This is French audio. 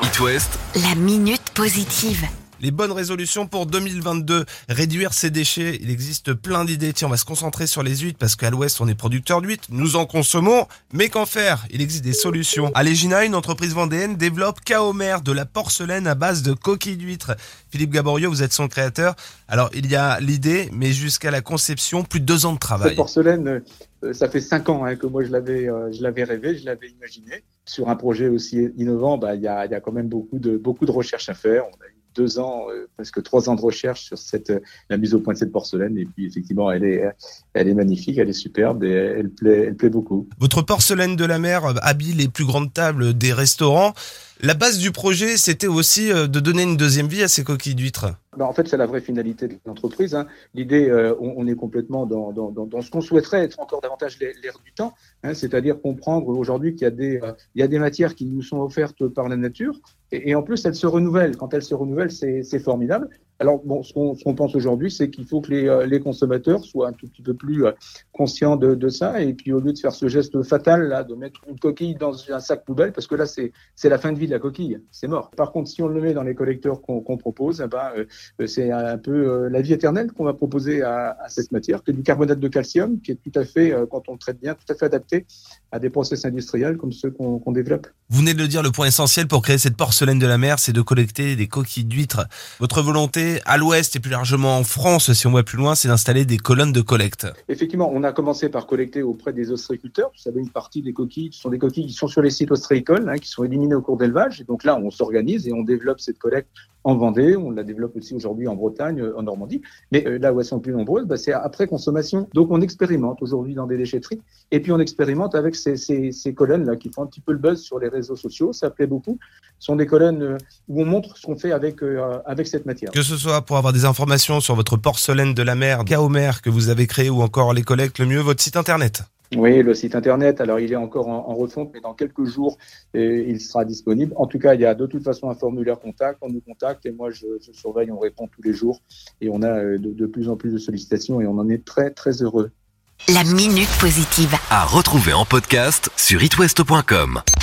It West, La minute positive. Les bonnes résolutions pour 2022, réduire ses déchets, il existe plein d'idées. Tiens, on va se concentrer sur les huîtres parce qu'à l'Ouest, on est producteur d'huîtres, nous en consommons, mais qu'en faire? Il existe des solutions. Alégina, une entreprise vendéenne, développe Kaomer, de la porcelaine à base de coquilles d'huîtres. Philippe Gaboriau, vous êtes son créateur. Alors, il y a l'idée, mais jusqu'à la conception, plus de 2 ans de travail. Cette porcelaine, ça fait 5 ans que moi je l'avais rêvé, je l'avais imaginé. Sur un projet aussi innovant, il y a quand même beaucoup de recherches à faire. On a eu 2 ans, presque 3 ans de recherche sur la mise au point de cette porcelaine. Et puis effectivement, elle est magnifique, elle est superbe et elle plaît beaucoup. Votre porcelaine de la mer habille les plus grandes tables des restaurants. La base du projet, c'était aussi de donner une deuxième vie à ces coquilles d'huîtres. En fait, c'est la vraie finalité de l'entreprise. L'idée, on est complètement dans ce qu'on souhaiterait être encore davantage l'air du temps, c'est-à-dire comprendre aujourd'hui qu'il y a des matières qui nous sont offertes par la nature et en plus, elles se renouvellent. Quand elles se renouvellent, c'est formidable. Alors, ce qu'on pense aujourd'hui, c'est qu'il faut que les consommateurs soient un tout petit peu plus conscients de ça. Et puis, au lieu de faire ce geste fatal, là, de mettre une coquille dans un sac poubelle, parce que là, c'est la fin de vie de la coquille. C'est mort. Par contre, si on le met dans les collecteurs qu'on propose, c'est un peu la vie éternelle qu'on va proposer à cette matière, qui est du carbonate de calcium, qui est tout à fait, quand on le traite bien, tout à fait adapté à des process industriels comme ceux qu'on développe. Vous venez de le dire, le point essentiel pour créer cette porcelaine de la mer, c'est de collecter des coquilles d'huîtres. Votre volonté, à l'Ouest et plus largement en France, si on voit plus loin, c'est d'installer des colonnes de collecte. Effectivement, on a commencé par collecter auprès des ostréiculteurs. Vous savez, une partie des coquilles, ce sont des coquilles qui sont sur les sites ostréicoles, qui sont éliminées au cours d'élevage. Et donc là, on s'organise et on développe cette collecte en Vendée. On la développe aussi aujourd'hui en Bretagne, en Normandie. Mais là où elles sont plus nombreuses, c'est après consommation. Donc on expérimente aujourd'hui dans des déchetteries. Et puis on expérimente avec ces colonnes-là qui font un petit peu le buzz sur les réseaux sociaux. Ça plaît beaucoup. Ce sont des colonnes où on montre ce qu'on fait avec cette matière. Que ce soit pour avoir des informations sur votre porcelaine de la mer, Kaomer, que vous avez créé, ou encore les collectes, le mieux, votre site internet. Oui, le site internet, alors il est encore en refonte, mais dans quelques jours, il sera disponible. En tout cas, il y a de toute façon un formulaire contact, on nous contacte et moi je surveille, on répond tous les jours et on a de plus en plus de sollicitations et on en est très très heureux. La minute positive. à retrouver en podcast sur itwest.com.